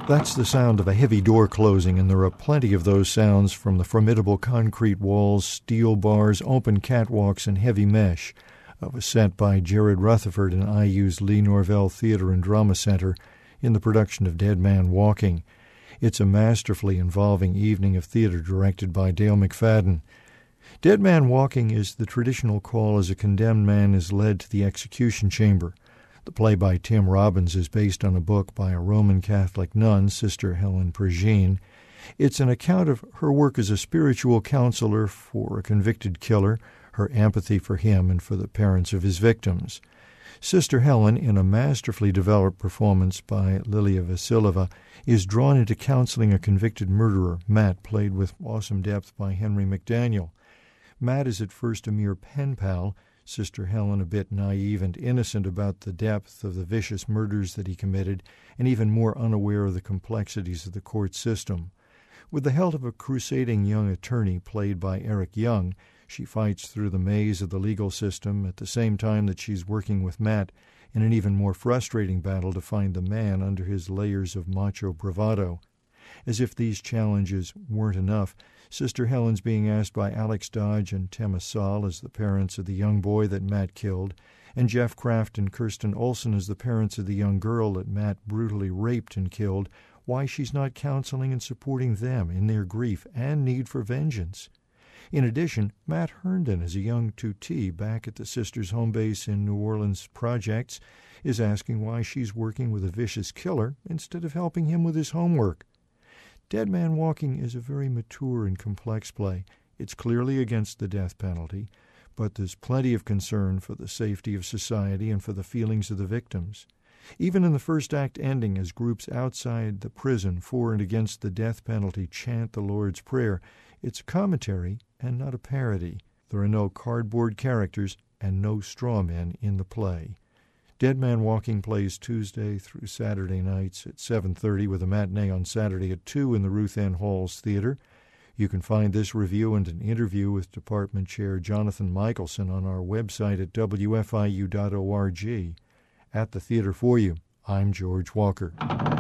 That's the sound of a heavy door closing, and there are plenty of those sounds from the formidable concrete walls, steel bars, open catwalks, and heavy mesh of a set by Jared Rutherford and IU's Lee Norvell Theater and Drama Center in the production of Dead Man Walking. It's a masterfully involving evening of theater directed by Dale McFadden. Dead Man Walking is the traditional call as a condemned man is led to the execution chamber. The play by Tim Robbins is based on a book by a Roman Catholic nun, Sister Helen Prigine. It's an account of her work as a spiritual counselor for a convicted killer, her empathy for him and for the parents of his victims. Sister Helen, in a masterfully developed performance by Lilia Vasileva, is drawn into counseling a convicted murderer, Matt, played with awesome depth by Henry McDaniel. Matt is at first a mere pen pal, Sister Helen a bit naive and innocent about the depth of the vicious murders that he committed, and even more unaware of the complexities of the court system. With the help of a crusading young attorney played by Eric Young, she fights through the maze of the legal system at the same time that she's working with Matt in an even more frustrating battle to find the man under his layers of macho bravado. As if these challenges weren't enough, Sister Helen's being asked by Alex Dodge and Tema Saul as the parents of the young boy that Matt killed, and Jeff Kraft and Kirsten Olsen as the parents of the young girl that Matt brutally raped and killed, why she's not counseling and supporting them in their grief and need for vengeance. In addition, Matt Herndon, as a young tutee back at the sisters' home base in New Orleans projects, is asking why she's working with a vicious killer instead of helping him with his homework. Dead Man Walking is a very mature and complex play. It's clearly against the death penalty, but there's plenty of concern for the safety of society and for the feelings of the victims. Even in the first act ending, as groups outside the prison for and against the death penalty chant the Lord's Prayer, it's a commentary and not a parody. There are no cardboard characters and no straw men in the play. Dead Man Walking plays Tuesday through Saturday nights at 7:30 with a matinee on Saturday at 2 in the Ruth Ann Halls Theater. You can find this review and an interview with Department Chair Jonathan Michelson on our website at wfiu.org. At the theater for you, I'm George Walker.